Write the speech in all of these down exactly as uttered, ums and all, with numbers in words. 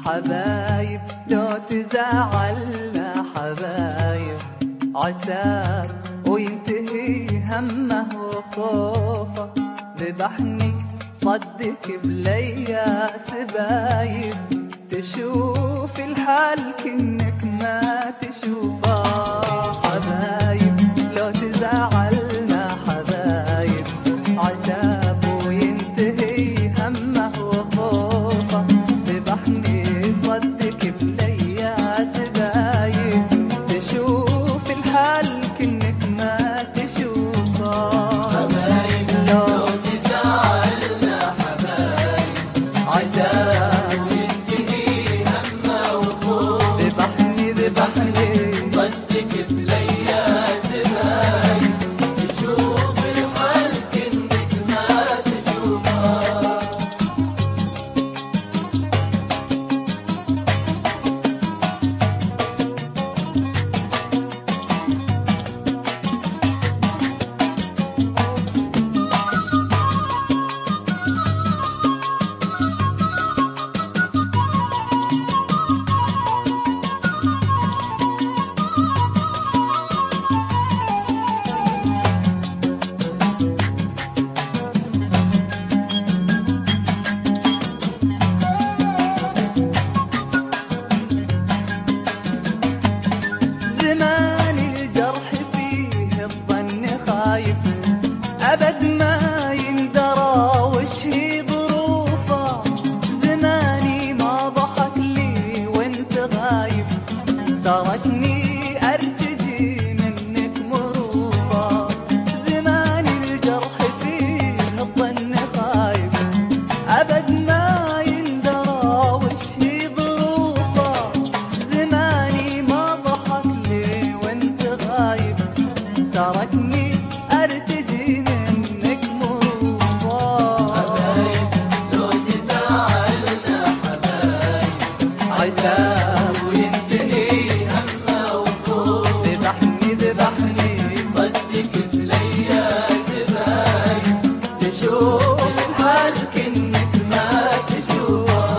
حبايب لو تزعلنا حبايب عتاب وينتهي همه وخوفه. ذبحني صدق بليا سبايب تشوف الحال كأنك ما تشوفه. حبايب لو تزعلنا حبايب عتاب وينتهي همه وخوفه. ذبحني صدق بليا سبايب تشوف الحال كأنك ما تشوفه. حبايب لو تزعلنا حبايب عتاب وينتهي همه وخوفه. ذبحني ذبحني صدق بليا سبايب تشوف الحال كأنك ما تشوفه. زمان الجرح فيه الظن خايف أبد ما يندرى وش هي ظروفه. زماني ما ضحك لي وانت غايب تركني أرتجي منك مروفه. زمان الجرح فيه الظن خايف أبد ما يندرى وش هي ظروفه. زماني ما ضحك لي وانت غايب تركني أرتجي منك مروفه. حبايب لو تزعلنا حبايب عتاب وينتهي همه وخوفه. ذبحني ذبحني صدق بليا سبايب تشوف الحال كأنك ما تشوفه.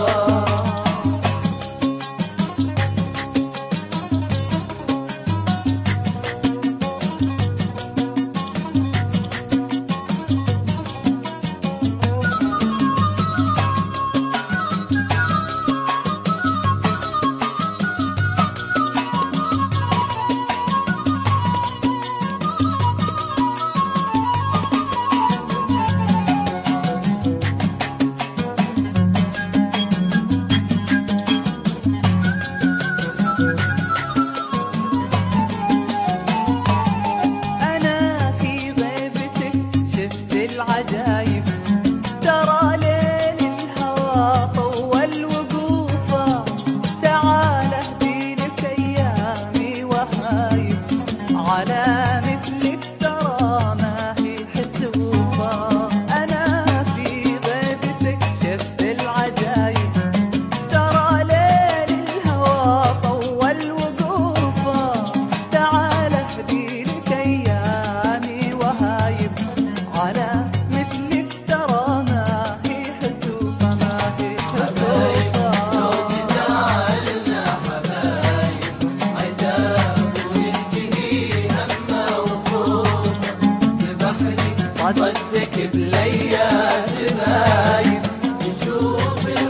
أنا في غيبتك شفت العجايب ترى ليل الهوى طول وقوفه. تعال اهديلك أيامي وهايب على مثلك ترى ما هي حسوفه. أنا في غيبتك شفت العجايب ترى ليل الهوى طول وقوفه. تعال اهديلك أيامي وهايب على مثلك ترى ما هي حسوفه ما هي حسوفه. لو تزعلنا حبايب عتاب وينتهي همه وخوفه. ذبحني صدق بليا سبايب تشوف